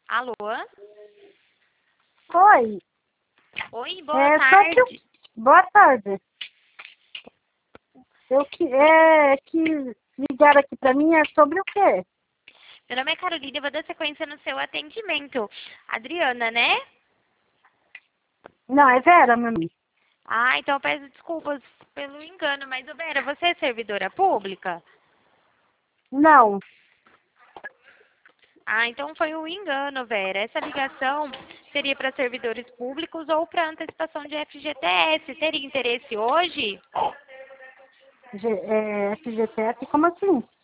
Alô? Oi, Oi, boa só que tarde. boa tarde. Que ligaram aqui pra mim é sobre o quê? Meu nome é Carolina, eu vou dar sequência no seu atendimento. Adriana, né? Não, é Vera, meu nome. Ah, então eu peço desculpas pelo engano, mas, ô Vera, você é servidora pública? Não, Ah, então foi um engano, Vera. Essa ligação seria para servidores públicos ou para antecipação de FGTS. Teria interesse hoje? FGTS, como assim?